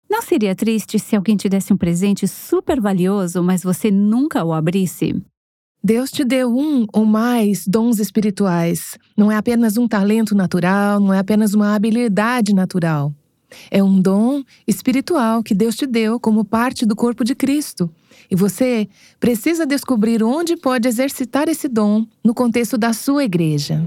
Não seria triste se alguém te desse um presente super valioso, mas você nunca o abrisse? Deus te deu um ou mais dons espirituais. Não é apenas um talento natural, não é apenas uma habilidade natural. É um dom espiritual que Deus te deu como parte do corpo de Cristo. E você precisa descobrir onde pode exercitar esse dom no contexto da sua igreja.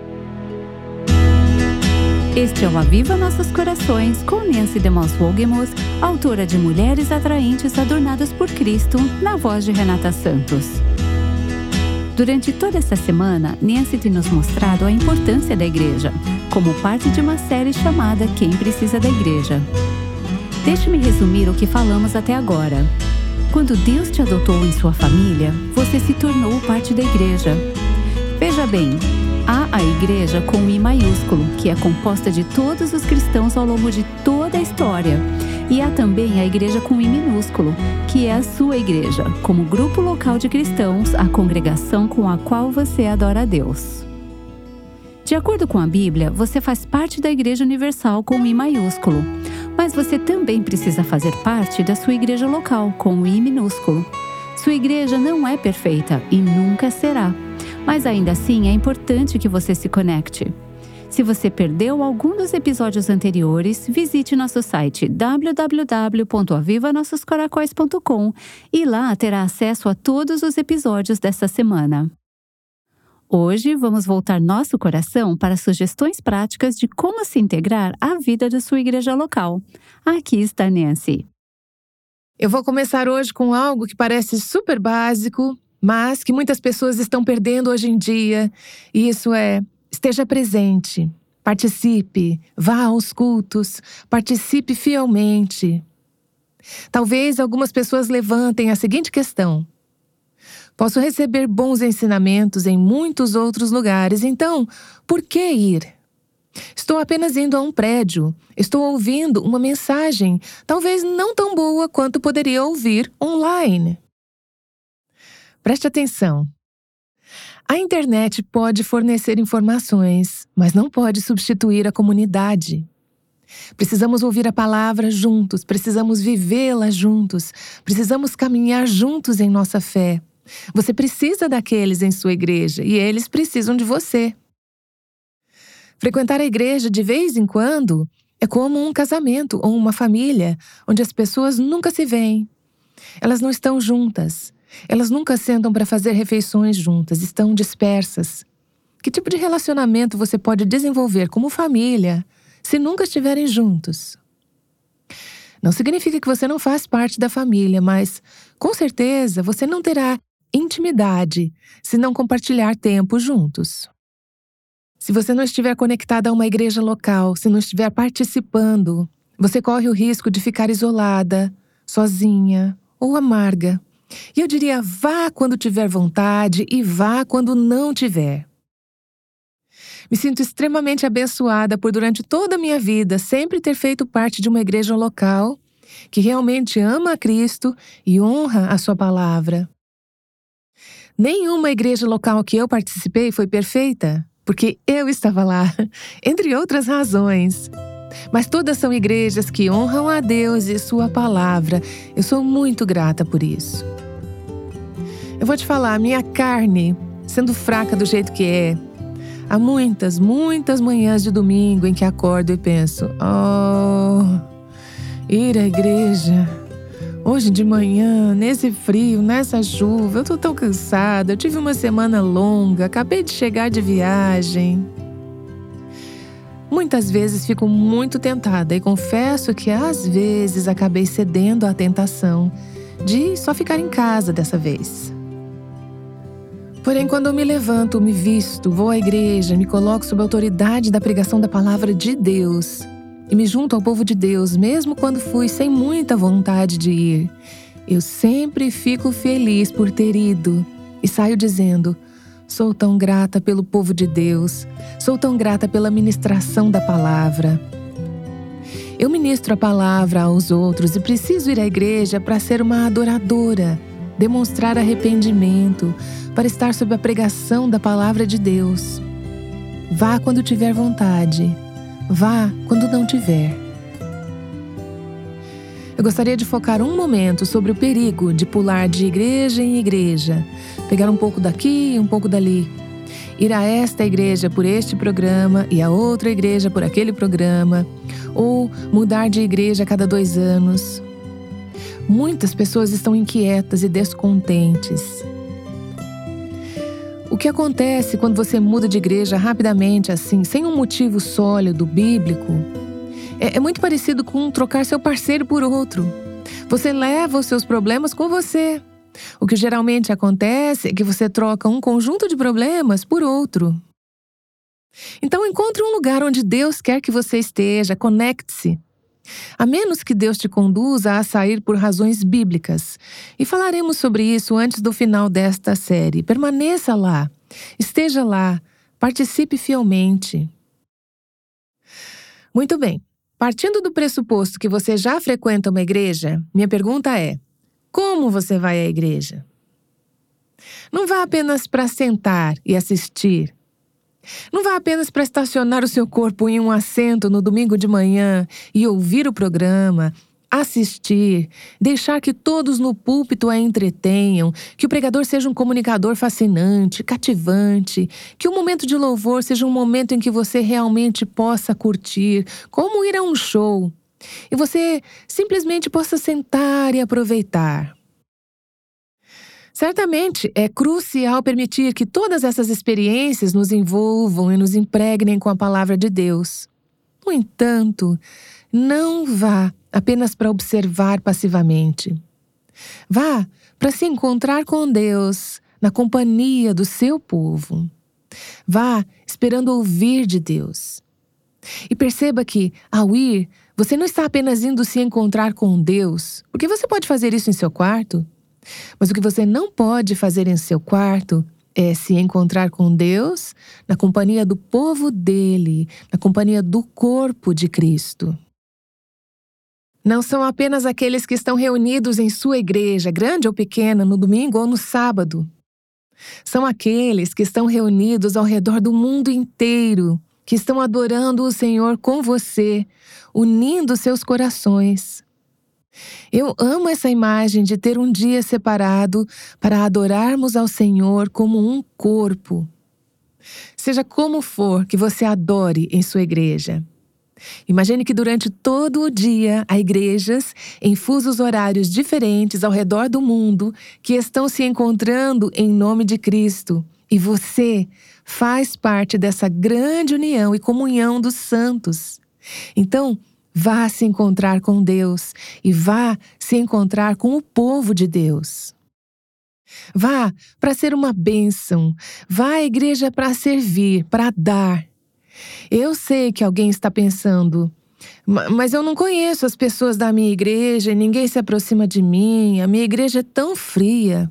Este é o Aviva Nossos Corações, com Nancy DeMoss Wolgemuth, autora de Mulheres Atraentes Adornadas por Cristo, na voz de Renata Santos. Durante toda essa semana, Nancy tem nos mostrado a importância da igreja, como parte de uma série chamada Quem Precisa da Igreja. Deixe-me resumir o que falamos até agora. Quando Deus te adotou em sua família, você se tornou parte da igreja. Veja bem, há a igreja com I maiúsculo, que é composta de todos os cristãos ao longo de toda a história. E há também a igreja com I minúsculo, que é a sua igreja, como grupo local de cristãos, a congregação com a qual você adora a Deus. De acordo com a Bíblia, você faz parte da Igreja Universal com I maiúsculo, mas você também precisa fazer parte da sua igreja local com I minúsculo. Sua igreja não é perfeita e nunca será, mas ainda assim é importante que você se conecte. Se você perdeu algum dos episódios anteriores, visite nosso site www.avivanossoscoracóis.com e lá terá acesso a todos os episódios dessa semana. Hoje vamos voltar nosso coração para sugestões práticas de como se integrar à vida da sua igreja local. Aqui está Nancy. Eu vou começar hoje com algo que parece super básico, mas que muitas pessoas estão perdendo hoje em dia. E isso é: esteja presente, participe, vá aos cultos, participe fielmente. Talvez algumas pessoas levantem a seguinte questão: posso receber bons ensinamentos em muitos outros lugares, então por que ir? Estou apenas indo a um prédio, estou ouvindo uma mensagem, talvez não tão boa quanto poderia ouvir online. Preste atenção. A internet pode fornecer informações, mas não pode substituir a comunidade. Precisamos ouvir a palavra juntos, precisamos vivê-la juntos, precisamos caminhar juntos em nossa fé. Você precisa daqueles em sua igreja e eles precisam de você. Frequentar a igreja de vez em quando é como um casamento ou uma família, onde as pessoas nunca se veem. Elas não estão juntas. Elas nunca sentam para fazer refeições juntas, estão dispersas. Que tipo de relacionamento você pode desenvolver como família se nunca estiverem juntos? Não significa que você não faz parte da família, mas com certeza você não terá intimidade se não compartilhar tempo juntos. Se você não estiver conectada a uma igreja local, se não estiver participando, você corre o risco de ficar isolada, sozinha ou amarga. E eu diria, vá quando tiver vontade e vá quando não tiver. Me sinto extremamente abençoada por, durante toda a minha vida, sempre ter feito parte de uma igreja local que realmente ama a Cristo e honra a sua palavra. Nenhuma igreja local que eu participei foi perfeita, porque eu estava lá, entre outras razões. Mas todas são igrejas que honram a Deus e sua palavra. Eu sou muito grata por isso. Eu vou te falar, minha carne, sendo fraca do jeito que é, há muitas manhãs de domingo em que acordo e penso: ir à igreja. Hoje de manhã, nesse frio, nessa chuva, eu tô tão cansada, eu tive uma semana longa, acabei de chegar de viagem. Muitas vezes fico muito tentada e confesso que às vezes acabei cedendo à tentação de só ficar em casa dessa vez. Porém, quando eu me levanto, me visto, vou à igreja, me coloco sob a autoridade da pregação da palavra de Deus e me junto ao povo de Deus, mesmo quando fui sem muita vontade de ir, eu sempre fico feliz por ter ido e saio dizendo: sou tão grata pelo povo de Deus, sou tão grata pela ministração da palavra. Eu ministro a palavra aos outros e preciso ir à igreja para ser uma adoradora, demonstrar arrependimento, para estar sob a pregação da palavra de Deus. Vá quando tiver vontade, vá quando não tiver. Eu gostaria de focar um momento sobre o perigo de pular de igreja em igreja, pegar um pouco daqui e um pouco dali, ir a esta igreja por este programa e a outra igreja por aquele programa, ou mudar de igreja a cada 2 anos. Muitas pessoas estão inquietas e descontentes. O que acontece quando você muda de igreja rapidamente, assim, sem um motivo sólido, bíblico, é muito parecido com trocar seu parceiro por outro. Você leva os seus problemas com você. O que geralmente acontece é que você troca um conjunto de problemas por outro. Então encontre um lugar onde Deus quer que você esteja, conecte-se. A menos que Deus te conduza a sair por razões bíblicas. E falaremos sobre isso antes do final desta série. Permaneça lá, esteja lá, participe fielmente. Muito bem. Partindo do pressuposto que você já frequenta uma igreja, minha pergunta é: como você vai à igreja? Não vá apenas para sentar e assistir. Não vá apenas para estacionar o seu corpo em um assento no domingo de manhã e ouvir o programa, assistir, deixar que todos no púlpito a entretenham, que o pregador seja um comunicador fascinante, cativante, que o momento de louvor seja um momento em que você realmente possa curtir, como ir a um show, e você simplesmente possa sentar e aproveitar. Certamente é crucial permitir que todas essas experiências nos envolvam e nos impregnem com a palavra de Deus. No entanto, não vá apenas para observar passivamente. Vá para se encontrar com Deus na companhia do seu povo. Vá esperando ouvir de Deus. E perceba que, ao ir, você não está apenas indo se encontrar com Deus, porque você pode fazer isso em seu quarto. Mas o que você não pode fazer em seu quarto é se encontrar com Deus na companhia do povo dele, na companhia do corpo de Cristo. Não são apenas aqueles que estão reunidos em sua igreja, grande ou pequena, no domingo ou no sábado. São aqueles que estão reunidos ao redor do mundo inteiro, que estão adorando o Senhor com você, unindo seus corações. Eu amo essa imagem de ter um dia separado para adorarmos ao Senhor como um corpo. Seja como for que você adore em sua igreja. Imagine que durante todo o dia há igrejas em fusos horários diferentes ao redor do mundo que estão se encontrando em nome de Cristo. E você faz parte dessa grande união e comunhão dos santos. Então, vá se encontrar com Deus e vá se encontrar com o povo de Deus. Vá para ser uma bênção. Vá à igreja para servir, para dar. Eu sei que alguém está pensando, mas eu não conheço as pessoas da minha igreja, ninguém se aproxima de mim, a minha igreja é tão fria.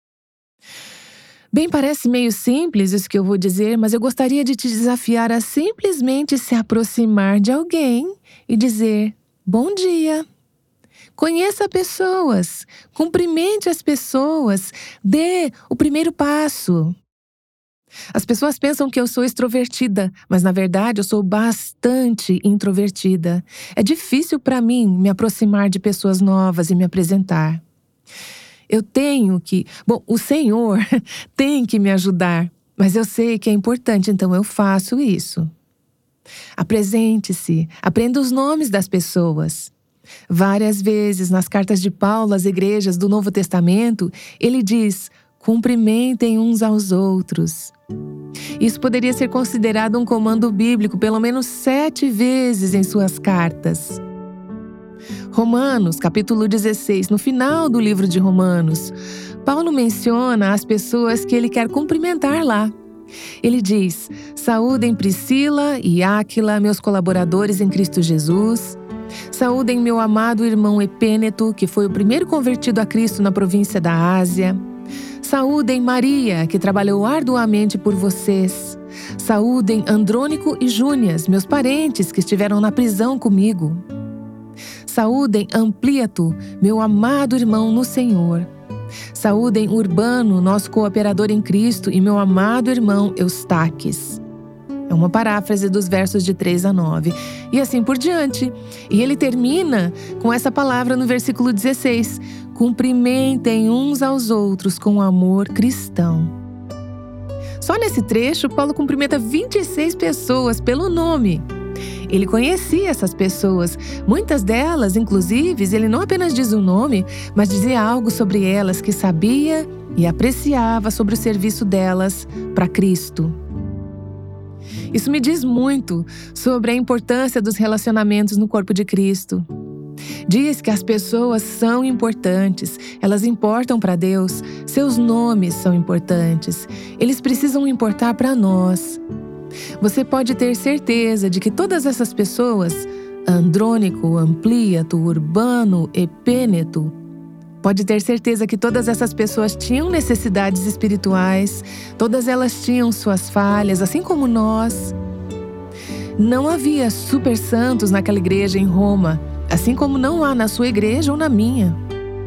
Bem, parece meio simples isso que eu vou dizer, mas eu gostaria de te desafiar a simplesmente se aproximar de alguém e dizer: bom dia. Conheça pessoas, cumprimente as pessoas, dê o primeiro passo. As pessoas pensam que eu sou extrovertida, mas na verdade eu sou bastante introvertida. É difícil para mim me aproximar de pessoas novas e me apresentar. Eu tenho que... o Senhor tem que me ajudar, mas eu sei que é importante, então eu faço isso. Apresente-se, aprenda os nomes das pessoas. Várias vezes, nas cartas de Paulo às igrejas do Novo Testamento, ele diz: cumprimentem uns aos outros. Isso poderia ser considerado um comando bíblico pelo menos 7 vezes em suas cartas. Romanos, capítulo 16, no final do livro de Romanos, Paulo menciona as pessoas que ele quer cumprimentar lá. Ele diz: saúdem Priscila e Áquila, meus colaboradores em Cristo Jesus. Saúdem meu amado irmão Epêneto, que foi o primeiro convertido a Cristo na província da Ásia. Saúdem Maria, que trabalhou arduamente por vocês. Saúdem Andrônico e Júnias, meus parentes que estiveram na prisão comigo. Saúdem Ampliato, meu amado irmão no Senhor. Saúdem Urbano, nosso cooperador em Cristo, e meu amado irmão Eustaques. É uma paráfrase dos versos de 3 a 9. E assim por diante. E ele termina com essa palavra no versículo 16. Cumprimentem uns aos outros com amor cristão. Só nesse trecho, Paulo cumprimenta 26 pessoas pelo nome. Ele conhecia essas pessoas. Muitas delas, inclusive, ele não apenas diz o nome, mas dizia algo sobre elas que sabia e apreciava sobre o serviço delas para Cristo. Isso me diz muito sobre a importância dos relacionamentos no corpo de Cristo. Diz que as pessoas são importantes, elas importam para Deus, seus nomes são importantes, eles precisam importar para nós. Você pode ter certeza de que todas essas pessoas, Andrônico, Amplíato, Urbano, Epêneto, pode ter certeza que todas essas pessoas tinham necessidades espirituais, todas elas tinham suas falhas, assim como nós. Não havia super santos naquela igreja em Roma, assim como não há na sua igreja ou na minha.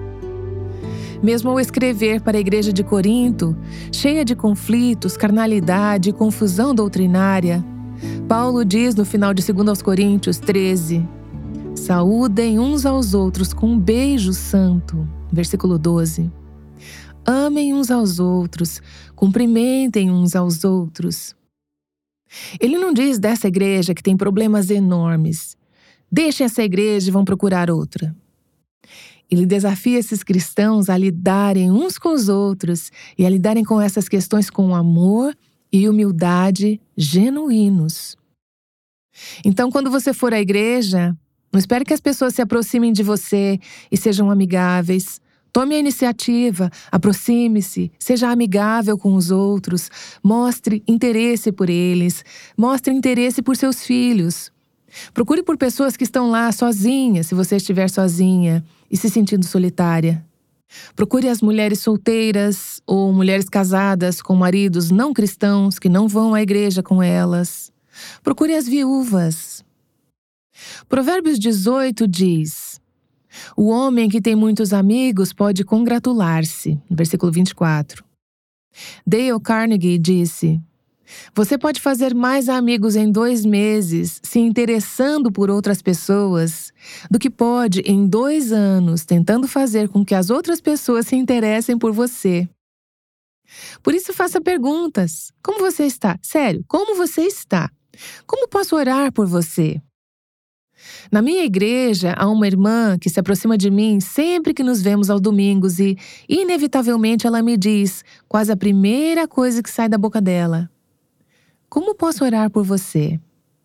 Mesmo ao escrever para a igreja de Corinto, cheia de conflitos, carnalidade e confusão doutrinária, Paulo diz no final de 2 Coríntios 13: saúdem uns aos outros com um beijo santo. Versículo 12. Amem uns aos outros, cumprimentem uns aos outros. Ele não diz dessa igreja que tem problemas enormes. Deixem essa igreja e vão procurar outra. Ele desafia esses cristãos a lidarem uns com os outros e a lidarem com essas questões com amor e humildade genuínos. Então, quando você for à igreja, não espere que as pessoas se aproximem de você e sejam amigáveis. Tome a iniciativa, aproxime-se, seja amigável com os outros, mostre interesse por eles, mostre interesse por seus filhos. Procure por pessoas que estão lá sozinhas, se você estiver sozinha e se sentindo solitária. Procure as mulheres solteiras ou mulheres casadas com maridos não cristãos que não vão à igreja com elas. Procure as viúvas. Provérbios 18 diz: o homem que tem muitos amigos pode congratular-se. Versículo 24. Dale Carnegie disse: você pode fazer mais amigos em 2 meses se interessando por outras pessoas do que pode em 2 anos tentando fazer com que as outras pessoas se interessem por você. Por isso faça perguntas. Como você está? Sério, como você está? Como posso orar por você? Na minha igreja, há uma irmã que se aproxima de mim sempre que nos vemos aos domingos e, inevitavelmente, ela me diz, quase a primeira coisa que sai da boca dela: como posso orar por você?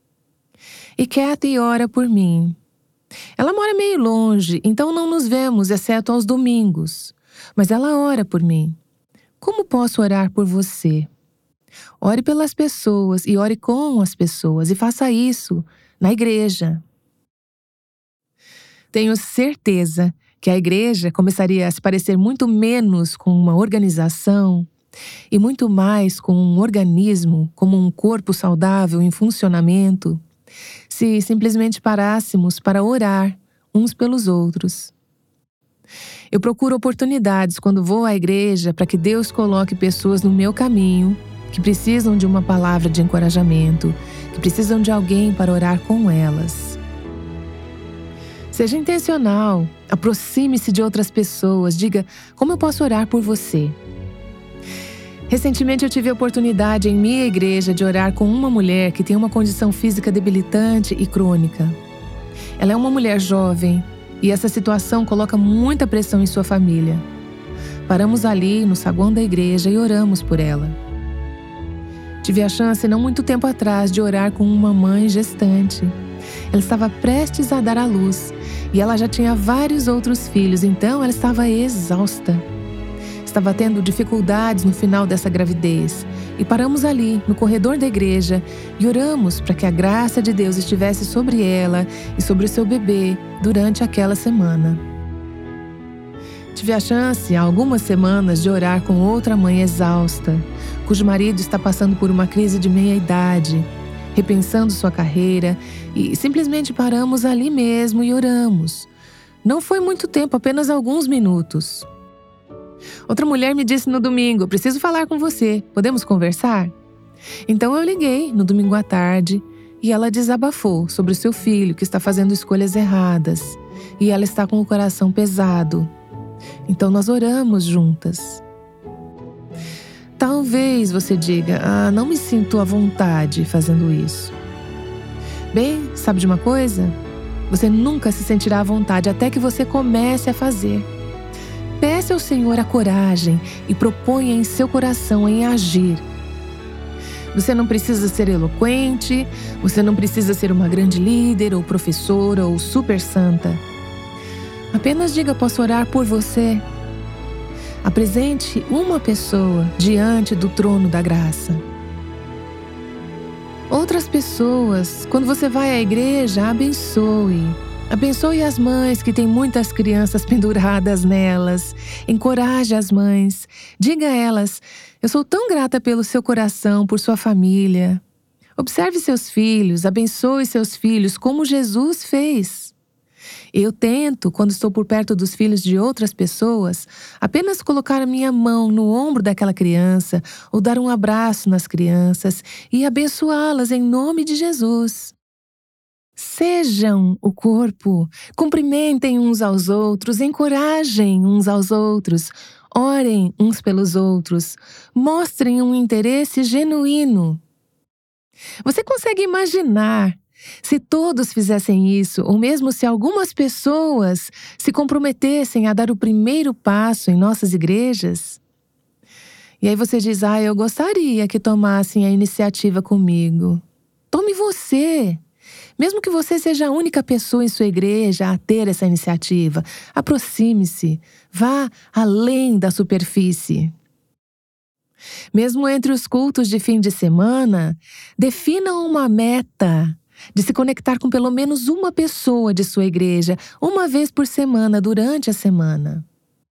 E Kathy ora por mim. Ela mora meio longe, então não nos vemos, exceto aos domingos. Mas ela ora por mim. Como posso orar por você? Ore pelas pessoas e ore com as pessoas e faça isso na igreja. Tenho certeza que a igreja começaria a se parecer muito menos com uma organização e muito mais com um organismo, como um corpo saudável em funcionamento, se simplesmente parássemos para orar uns pelos outros. Eu procuro oportunidades quando vou à igreja para que Deus coloque pessoas no meu caminho que precisam de uma palavra de encorajamento, que precisam de alguém para orar com elas. Seja intencional, aproxime-se de outras pessoas, diga: como eu posso orar por você? Recentemente eu tive a oportunidade em minha igreja de orar com uma mulher que tem uma condição física debilitante e crônica. Ela é uma mulher jovem e essa situação coloca muita pressão em sua família. Paramos ali no saguão da igreja e oramos por ela. Tive a chance não muito tempo atrás de orar com uma mãe gestante. Ela estava prestes a dar à luz e ela já tinha vários outros filhos, então ela estava exausta. Estava tendo dificuldades no final dessa gravidez e paramos ali, no corredor da igreja, e oramos para que a graça de Deus estivesse sobre ela e sobre o seu bebê durante aquela semana. Tive a chance, há algumas semanas, de orar com outra mãe exausta, cujo marido está passando por uma crise de meia-idade, repensando sua carreira, e simplesmente paramos ali mesmo e oramos. Não foi muito tempo, apenas alguns minutos. Outra mulher me disse no domingo: preciso falar com você, podemos conversar? Então eu liguei no domingo à tarde e ela desabafou sobre o seu filho que está fazendo escolhas erradas e ela está com o coração pesado. Então nós oramos juntas. Talvez você diga, não me sinto à vontade fazendo isso. Bem, sabe de uma coisa? Você nunca se sentirá à vontade até que você comece a fazer. Peça ao Senhor a coragem e proponha em seu coração em agir. Você não precisa ser eloquente, você não precisa ser uma grande líder ou professora ou super santa. Apenas diga, posso orar por você. Apresente uma pessoa diante do trono da graça. Outras pessoas, quando você vai à igreja, abençoe. Abençoe as mães que têm muitas crianças penduradas nelas. Encoraje as mães. Diga a elas, eu sou tão grata pelo seu coração, por sua família. Observe seus filhos, abençoe seus filhos como Jesus fez. Eu tento, quando estou por perto dos filhos de outras pessoas, apenas colocar a minha mão no ombro daquela criança ou dar um abraço nas crianças e abençoá-las em nome de Jesus. Sejam o corpo, cumprimentem uns aos outros, encorajem uns aos outros, orem uns pelos outros, mostrem um interesse genuíno. Você consegue imaginar se todos fizessem isso, ou mesmo se algumas pessoas se comprometessem a dar o primeiro passo em nossas igrejas? E aí você diz, eu gostaria que tomassem a iniciativa comigo. Tome você! Mesmo que você seja a única pessoa em sua igreja a ter essa iniciativa, aproxime-se, vá além da superfície. Mesmo entre os cultos de fim de semana, defina uma meta de se conectar com pelo menos uma pessoa de sua igreja, uma vez por semana, durante a semana.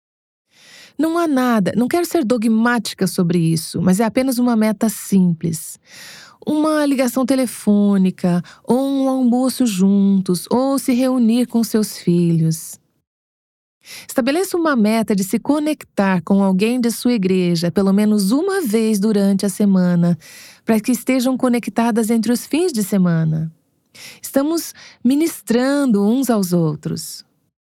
Não há nada, não quero ser dogmática sobre isso, mas é apenas uma meta simples. Uma ligação telefônica, ou um almoço juntos, ou se reunir com seus filhos. Estabeleça uma meta de se conectar com alguém de sua igreja pelo menos uma vez durante a semana, para que estejam conectadas entre os fins de semana. Estamos ministrando uns aos outros.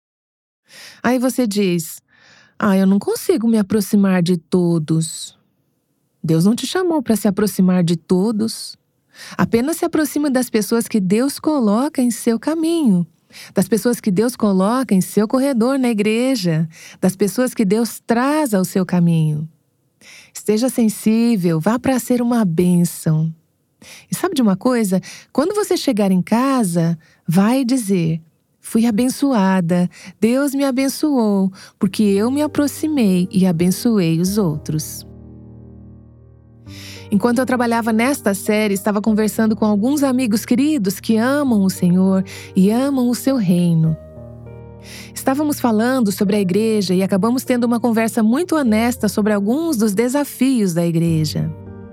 Aí você diz, eu não consigo me aproximar de todos. Deus não te chamou para se aproximar de todos. Apenas se aproxima das pessoas que Deus coloca em seu caminho, das pessoas que Deus coloca em seu corredor na igreja, das pessoas que Deus traz ao seu caminho. Esteja sensível, vá para ser uma bênção. E sabe de uma coisa? Quando você chegar em casa, vai dizer, fui abençoada, Deus me abençoou, porque eu me aproximei e abençoei os outros. Enquanto eu trabalhava nesta série, estava conversando com alguns amigos queridos que amam o Senhor e amam o seu reino. Estávamos falando sobre a igreja e acabamos tendo uma conversa muito honesta sobre alguns dos desafios da igreja.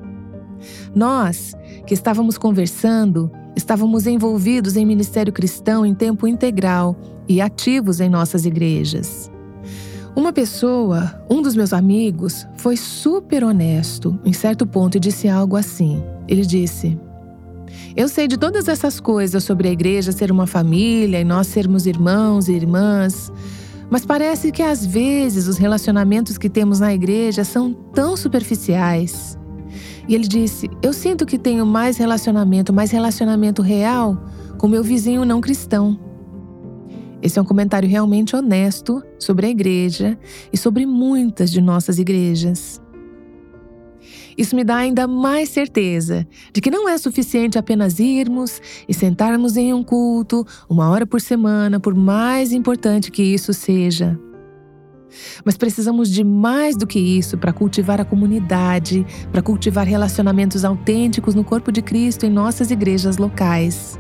Nós, que estávamos conversando, estávamos envolvidos em ministério cristão em tempo integral e ativos em nossas igrejas. Uma pessoa, um dos meus amigos, foi super honesto em certo ponto e disse algo assim. Ele disse, eu sei de todas essas coisas sobre a igreja ser uma família e nós sermos irmãos e irmãs, mas parece que às vezes os relacionamentos que temos na igreja são tão superficiais. E ele disse, eu sinto que tenho mais relacionamento real com meu vizinho não cristão. Esse é um comentário realmente honesto sobre a igreja e sobre muitas de nossas igrejas. Isso me dá ainda mais certeza de que não é suficiente apenas irmos e sentarmos em um culto, 1 hora por semana, por mais importante que isso seja. Mas precisamos de mais do que isso para cultivar a comunidade, para cultivar relacionamentos autênticos no corpo de Cristo em nossas igrejas locais.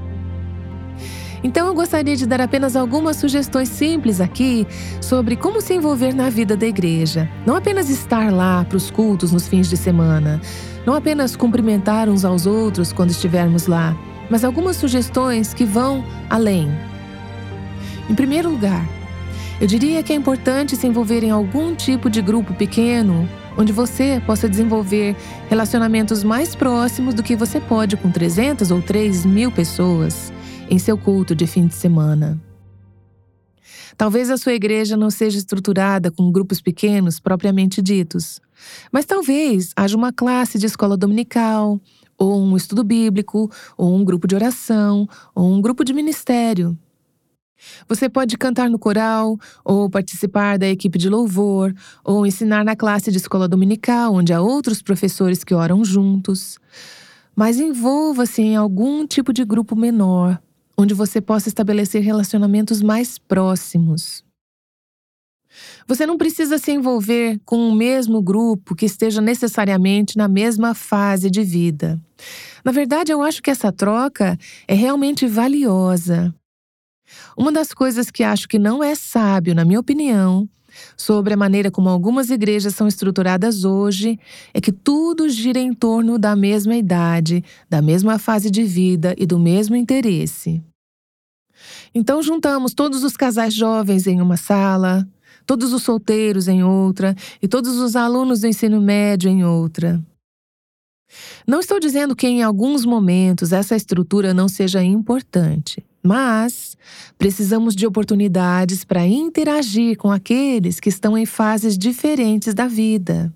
Então eu gostaria de dar apenas algumas sugestões simples aqui sobre como se envolver na vida da igreja. Não apenas estar lá para os cultos nos fins de semana, não apenas cumprimentar uns aos outros quando estivermos lá, mas algumas sugestões que vão além. Em primeiro lugar, eu diria que é importante se envolver em algum tipo de grupo pequeno onde você possa desenvolver relacionamentos mais próximos do que você pode com 300 ou 3.000 pessoas em seu culto de fim de semana. Talvez a sua igreja não seja estruturada com grupos pequenos propriamente ditos, mas talvez haja uma classe de escola dominical, ou um estudo bíblico, ou um grupo de oração, ou um grupo de ministério. Você pode cantar no coral, ou participar da equipe de louvor, ou ensinar na classe de escola dominical, onde há outros professores que oram juntos. Mas envolva-se em algum tipo de grupo menor, onde você possa estabelecer relacionamentos mais próximos. Você não precisa se envolver com o mesmo grupo que esteja necessariamente na mesma fase de vida. Na verdade, eu acho que essa troca é realmente valiosa. Uma das coisas que acho que não é sábio, na minha opinião, sobre a maneira como algumas igrejas são estruturadas hoje, é que tudo gira em torno da mesma idade, da mesma fase de vida e do mesmo interesse. Então juntamos todos os casais jovens em uma sala, todos os solteiros em outra e todos os alunos do ensino médio em outra. Não estou dizendo que em alguns momentos essa estrutura não seja importante, mas precisamos de oportunidades para interagir com aqueles que estão em fases diferentes da vida.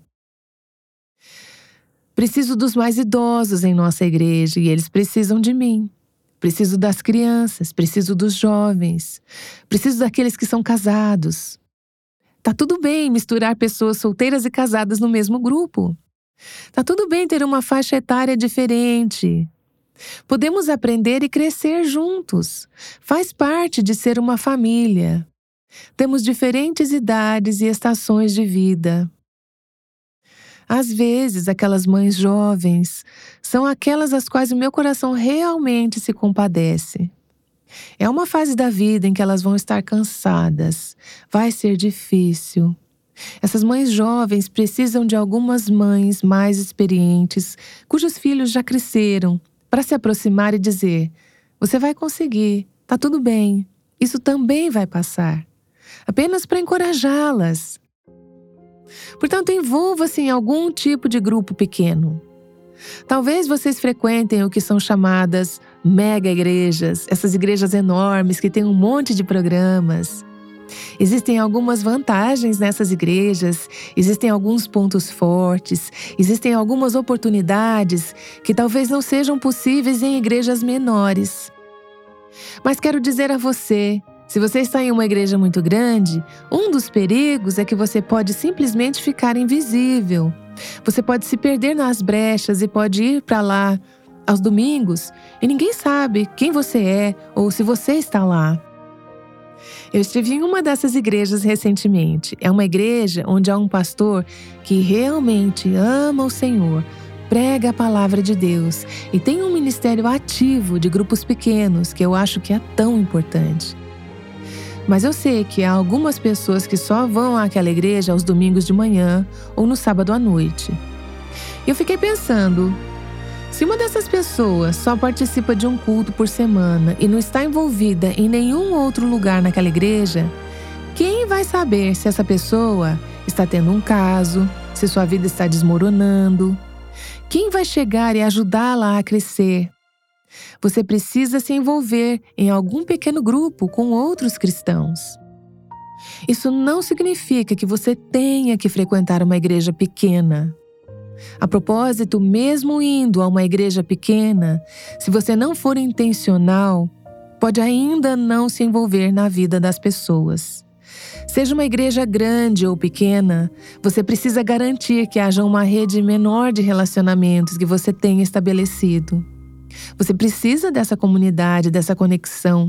Preciso dos mais idosos em nossa igreja e eles precisam de mim. Preciso das crianças, preciso dos jovens, preciso daqueles que são casados. Tá tudo bem misturar pessoas solteiras e casadas no mesmo grupo. Tá tudo bem ter uma faixa etária diferente. Podemos aprender e crescer juntos. Faz parte de ser uma família. Temos diferentes idades e estações de vida. Às vezes, aquelas mães jovens são aquelas às quais o meu coração realmente se compadece. É uma fase da vida em que elas vão estar cansadas. Vai ser difícil. Essas mães jovens precisam de algumas mães mais experientes, cujos filhos já cresceram, para se aproximar e dizer: você vai conseguir, tá tudo bem, isso também vai passar. Apenas para encorajá-las. Portanto, envolva-se em algum tipo de grupo pequeno. Talvez vocês frequentem o que são chamadas mega igrejas, essas igrejas enormes que têm um monte de programas. Existem algumas vantagens nessas igrejas, existem alguns pontos fortes, existem algumas oportunidades que talvez não sejam possíveis em igrejas menores. Mas quero dizer a você, se você está em uma igreja muito grande, um dos perigos é que você pode simplesmente ficar invisível. Você pode se perder nas brechas e pode ir para lá aos domingos e ninguém sabe quem você é ou se você está lá. Eu estive em uma dessas igrejas recentemente. É uma igreja onde há um pastor que realmente ama o Senhor, prega a palavra de Deus e tem um ministério ativo de grupos pequenos que eu acho que é tão importante. Mas eu sei que há algumas pessoas que só vão àquela igreja aos domingos de manhã ou no sábado à noite. Eu fiquei pensando, se uma dessas pessoas só participa de um culto por semana e não está envolvida em nenhum outro lugar naquela igreja, quem vai saber se essa pessoa está tendo um caso, se sua vida está desmoronando? Quem vai chegar e ajudá-la a crescer? Você precisa se envolver em algum pequeno grupo com outros cristãos. Isso não significa que você tenha que frequentar uma igreja pequena. A propósito, mesmo indo a uma igreja pequena, se você não for intencional, pode ainda não se envolver na vida das pessoas. Seja uma igreja grande ou pequena, você precisa garantir que haja uma rede menor de relacionamentos que você tenha estabelecido. Você precisa dessa comunidade, dessa conexão.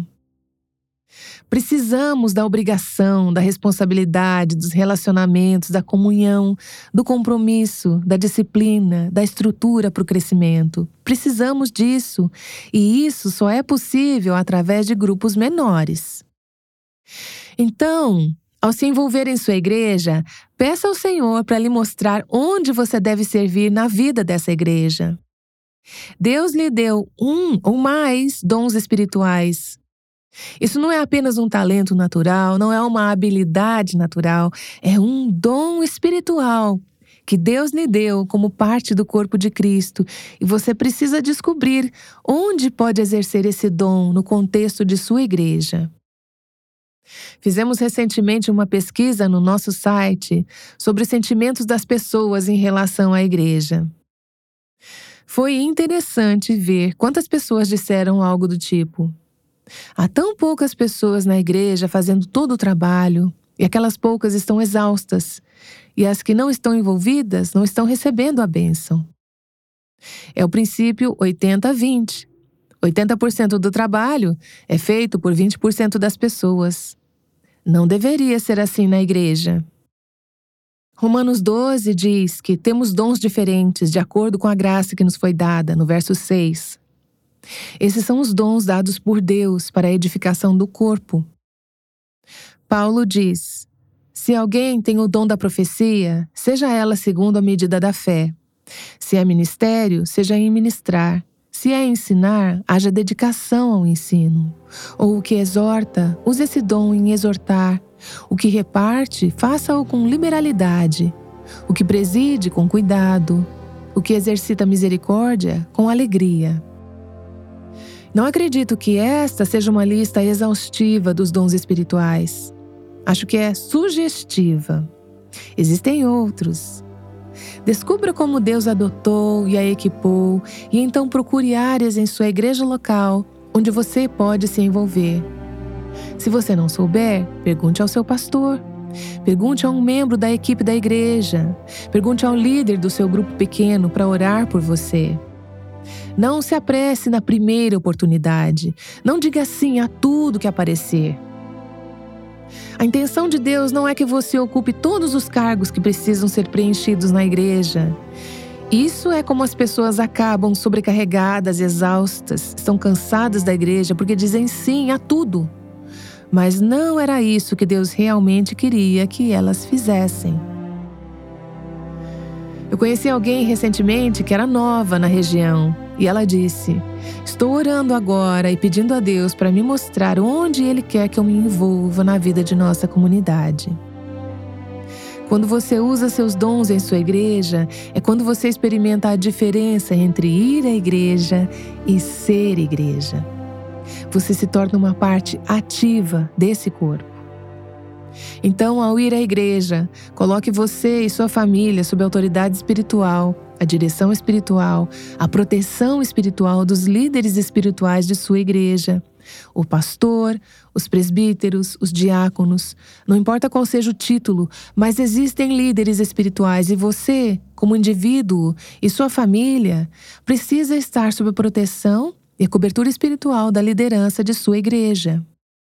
Precisamos da obrigação, da responsabilidade, dos relacionamentos, da comunhão, do compromisso, da disciplina, da estrutura para o crescimento. Precisamos disso, e isso só é possível através de grupos menores. Então, ao se envolver em sua igreja, peça ao Senhor para lhe mostrar onde você deve servir na vida dessa igreja. Deus lhe deu um ou mais dons espirituais. Isso não é apenas um talento natural, não é uma habilidade natural, é um dom espiritual que Deus lhe deu como parte do corpo de Cristo, e você precisa descobrir onde pode exercer esse dom no contexto de sua igreja. Fizemos recentemente uma pesquisa no nosso site sobre os sentimentos das pessoas em relação à igreja. Foi interessante ver quantas pessoas disseram algo do tipo: há tão poucas pessoas na igreja fazendo todo o trabalho, e aquelas poucas estão exaustas, e as que não estão envolvidas não estão recebendo a bênção. É o princípio 80-20. 80% do trabalho é feito por 20% das pessoas. Não deveria ser assim na igreja. Romanos 12 diz que temos dons diferentes de acordo com a graça que nos foi dada, no verso 6. Esses são os dons dados por Deus para a edificação do corpo. Paulo diz: se alguém tem o dom da profecia, seja ela segundo a medida da fé. Se é ministério, seja em ministrar. Se é ensinar, haja dedicação ao ensino. Ou o que exorta, use esse dom em exortar. O que reparte, faça-o com liberalidade. O que preside, com cuidado. O que exercita misericórdia, com alegria. Não acredito que esta seja uma lista exaustiva dos dons espirituais. Acho que é sugestiva. Existem outros. Descubra como Deus adotou e a equipou, e então procure áreas em sua igreja local onde você pode se envolver. Se você não souber, pergunte ao seu pastor. Pergunte a um membro da equipe da igreja. Pergunte ao líder do seu grupo pequeno para orar por você. Não se apresse na primeira oportunidade. Não diga sim a tudo que aparecer. A intenção de Deus não é que você ocupe todos os cargos que precisam ser preenchidos na igreja. Isso é como as pessoas acabam sobrecarregadas, exaustas, estão cansadas da igreja porque dizem sim a tudo. Mas não era isso que Deus realmente queria que elas fizessem. Eu conheci alguém recentemente que era nova na região e ela disse: estou orando agora e pedindo a Deus para me mostrar onde Ele quer que eu me envolva na vida de nossa comunidade. Quando você usa seus dons em sua igreja, é quando você experimenta a diferença entre ir à igreja e ser igreja. Você se torna uma parte ativa desse corpo. Então, ao ir à igreja, coloque você e sua família sob a autoridade espiritual, a direção espiritual, a proteção espiritual dos líderes espirituais de sua igreja. O pastor, os presbíteros, os diáconos, não importa qual seja o título, mas existem líderes espirituais e você, como indivíduo e sua família, precisa estar sob a proteção e a cobertura espiritual da liderança de sua igreja.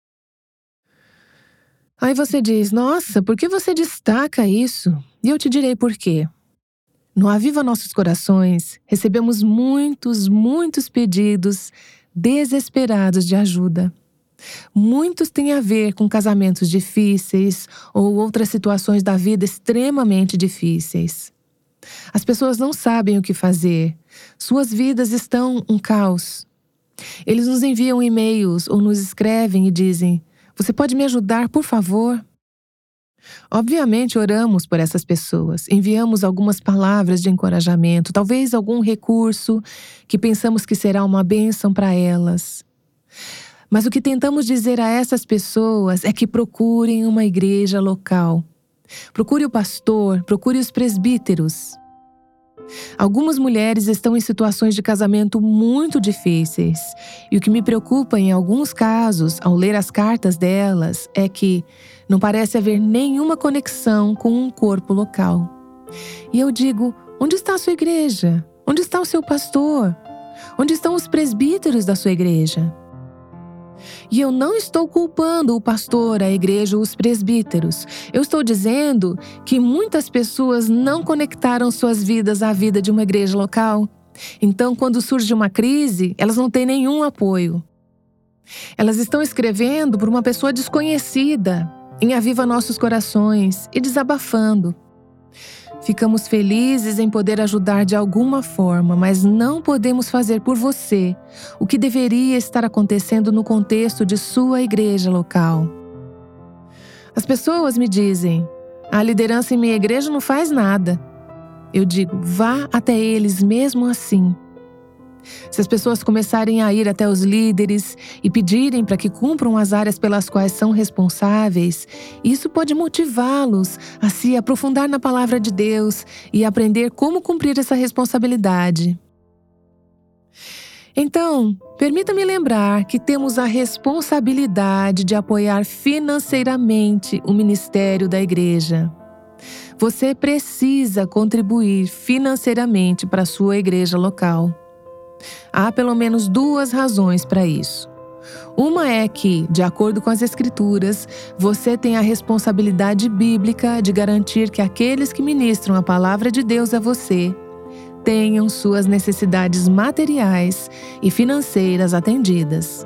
Aí você diz: nossa, por que você destaca isso? E eu te direi por quê. No Aviva Nossos Corações, recebemos muitos pedidos desesperados de ajuda. Muitos têm a ver com casamentos difíceis ou outras situações da vida extremamente difíceis. As pessoas não sabem o que fazer. Suas vidas estão um caos. Eles nos enviam e-mails ou nos escrevem e dizem: você pode me ajudar, por favor? Obviamente oramos por essas pessoas, enviamos algumas palavras de encorajamento, talvez algum recurso que pensamos que será uma bênção para elas. Mas o que tentamos dizer a essas pessoas é que procurem uma igreja local. Procure o pastor, procure os presbíteros. Algumas mulheres estão em situações de casamento muito difíceis. E o que me preocupa em alguns casos, ao ler as cartas delas, é que não parece haver nenhuma conexão com um corpo local. E eu digo: onde está a sua igreja? Onde está o seu pastor? Onde estão os presbíteros da sua igreja? E eu não estou culpando o pastor, a igreja ou os presbíteros. Eu estou dizendo que muitas pessoas não conectaram suas vidas à vida de uma igreja local. Então, quando surge uma crise, elas não têm nenhum apoio. Elas estão escrevendo por uma pessoa desconhecida, em Aviva Nossos Corações, e desabafando. Ficamos felizes em poder ajudar de alguma forma, mas não podemos fazer por você o que deveria estar acontecendo no contexto de sua igreja local. As pessoas me dizem: a liderança em minha igreja não faz nada. Eu digo, vá até eles mesmo assim. Se as pessoas começarem a ir até os líderes e pedirem para que cumpram as áreas pelas quais são responsáveis, isso pode motivá-los a se aprofundar na palavra de Deus e aprender como cumprir essa responsabilidade. Então, permita-me lembrar que temos a responsabilidade de apoiar financeiramente o ministério da igreja. Você precisa contribuir financeiramente para a sua igreja local. Há pelo menos 2 razões para isso. Uma é que, de acordo com as Escrituras, você tem a responsabilidade bíblica de garantir que aqueles que ministram a palavra de Deus a você tenham suas necessidades materiais e financeiras atendidas.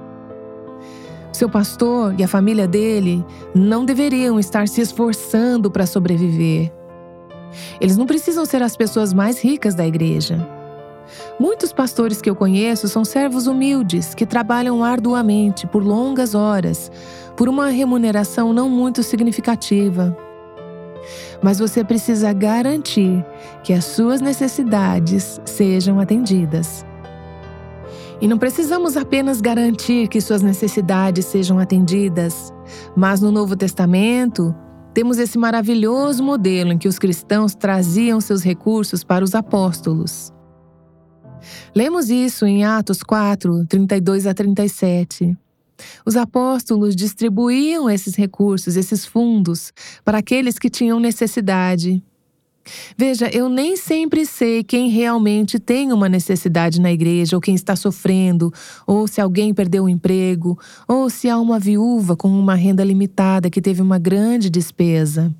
Seu pastor e a família dele não deveriam estar se esforçando para sobreviver. Eles não precisam ser as pessoas mais ricas da igreja. Muitos pastores que eu conheço são servos humildes que trabalham arduamente por longas horas, por uma remuneração não muito significativa. Mas você precisa garantir que as suas necessidades sejam atendidas. E não precisamos apenas garantir que suas necessidades sejam atendidas, mas no Novo Testamento, temos esse maravilhoso modelo em que os cristãos traziam seus recursos para os apóstolos. Lemos isso em Atos 4, 32 a 37. Os apóstolos distribuíam esses recursos, esses fundos, para aqueles que tinham necessidade. Veja, eu nem sempre sei quem realmente tem uma necessidade na igreja, ou quem está sofrendo, ou se alguém perdeu o emprego, ou se há uma viúva com uma renda limitada que teve uma grande despesa.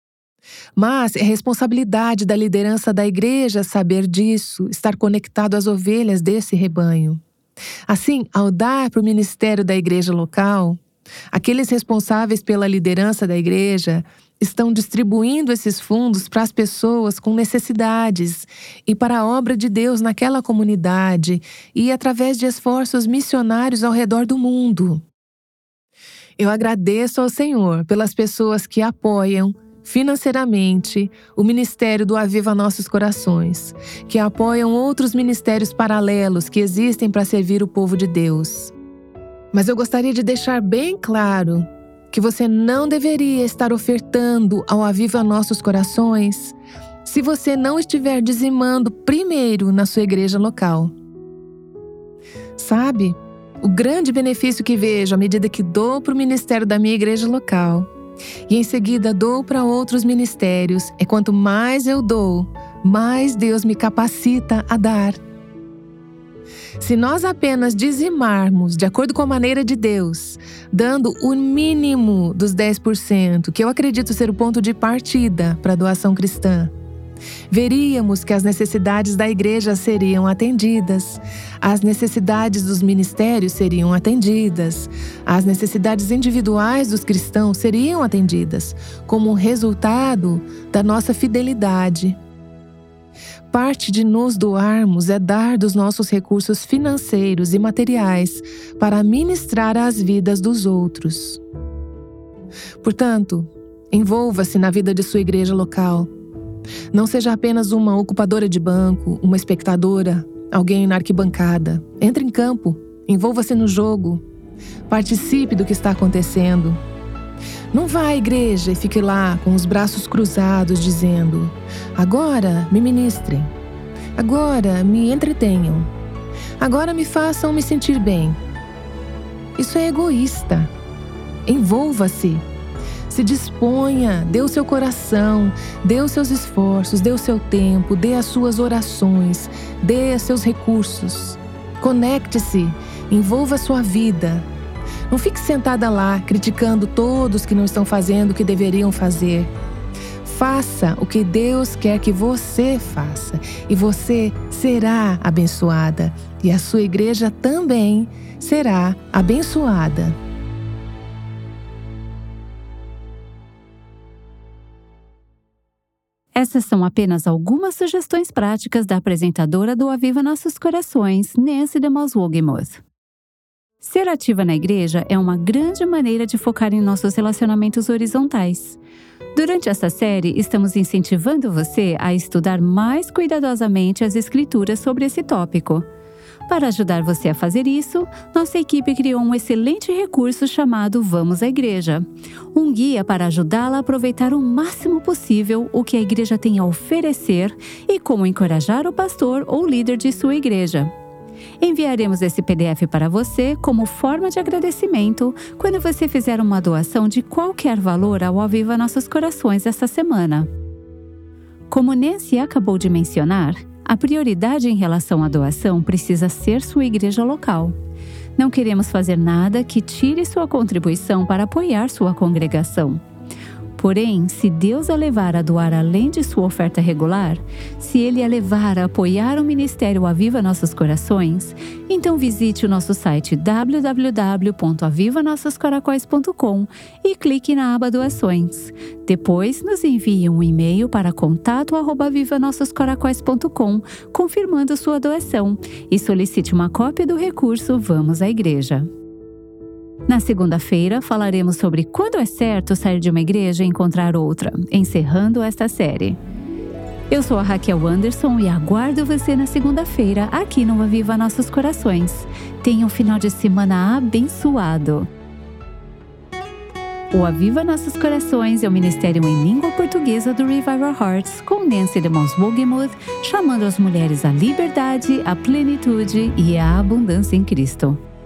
Mas é responsabilidade da liderança da igreja saber disso, estar conectado às ovelhas desse rebanho. Assim, ao dar para o ministério da igreja local, aqueles responsáveis pela liderança da igreja estão distribuindo esses fundos para as pessoas com necessidades e para a obra de Deus naquela comunidade e através de esforços missionários ao redor do mundo. Eu agradeço ao Senhor pelas pessoas que apoiam financeiramente o ministério do Aviva Nossos Corações, que apoiam outros ministérios paralelos que existem para servir o povo de Deus. Mas eu gostaria de deixar bem claro que você não deveria estar ofertando ao Aviva Nossos Corações se você não estiver dizimando primeiro na sua igreja local. Sabe, o grande benefício que vejo à medida que dou para o ministério da minha igreja local e em seguida dou para outros ministérios é quanto mais eu dou, mais Deus me capacita a dar. Se nós apenas dizimarmos de acordo com a maneira de Deus, dando o mínimo dos 10%, que eu acredito ser o ponto de partida para a doação cristã, veríamos que as necessidades da igreja seriam atendidas, as necessidades dos ministérios seriam atendidas, as necessidades individuais dos cristãos seriam atendidas, como resultado da nossa fidelidade. Parte de nos doarmos é dar dos nossos recursos financeiros e materiais para ministrar as vidas dos outros. Portanto, envolva-se na vida de sua igreja local. Não seja apenas uma ocupadora de banco, uma espectadora, alguém na arquibancada. Entre em campo, envolva-se no jogo. Participe do que está acontecendo. Não vá à igreja e fique lá com os braços cruzados dizendo: agora me ministrem, agora me entretenham, agora me façam me sentir bem. Isso é egoísta. Envolva-se. Se disponha, dê o seu coração, dê os seus esforços, dê o seu tempo, dê as suas orações, dê os seus recursos. Conecte-se, envolva a sua vida. Não fique sentada lá, criticando todos que não estão fazendo o que deveriam fazer. Faça o que Deus quer que você faça e você será abençoada. E a sua igreja também será abençoada. Essas são apenas algumas sugestões práticas da apresentadora do Aviva Nossos Corações, Nancy DeMoss Wogemuth. Ser ativa na igreja é uma grande maneira de focar em nossos relacionamentos horizontais. Durante esta série, estamos incentivando você a estudar mais cuidadosamente as Escrituras sobre esse tópico. Para ajudar você a fazer isso, nossa equipe criou um excelente recurso chamado Vamos à Igreja, um guia para ajudá-la a aproveitar o máximo possível o que a igreja tem a oferecer e como encorajar o pastor ou líder de sua igreja. Enviaremos esse PDF para você como forma de agradecimento quando você fizer uma doação de qualquer valor ao Aviva Nossos Corações esta semana. Como Nancy acabou de mencionar, a prioridade em relação à doação precisa ser sua igreja local. Não queremos fazer nada que tire sua contribuição para apoiar sua congregação. Porém, se Deus a levar a doar além de sua oferta regular, se Ele a levar a apoiar o Ministério Aviva Nossos Corações, então visite o nosso site www.avivanossoscoracóis.com e clique na aba Doações. Depois, nos envie um e-mail para contato@avivanossoscoracóis.com confirmando sua doação e solicite uma cópia do recurso Vamos à Igreja. Na segunda-feira, falaremos sobre quando é certo sair de uma igreja e encontrar outra, encerrando esta série. Eu sou a Raquel Anderson e aguardo você na segunda-feira aqui no Aviva Nossos Corações. Tenha um final de semana abençoado. O Aviva Nossos Corações é o ministério em língua portuguesa do Revive Our Hearts, com Nancy DeMoss Wogemuth, chamando as mulheres à liberdade, à plenitude e à abundância em Cristo.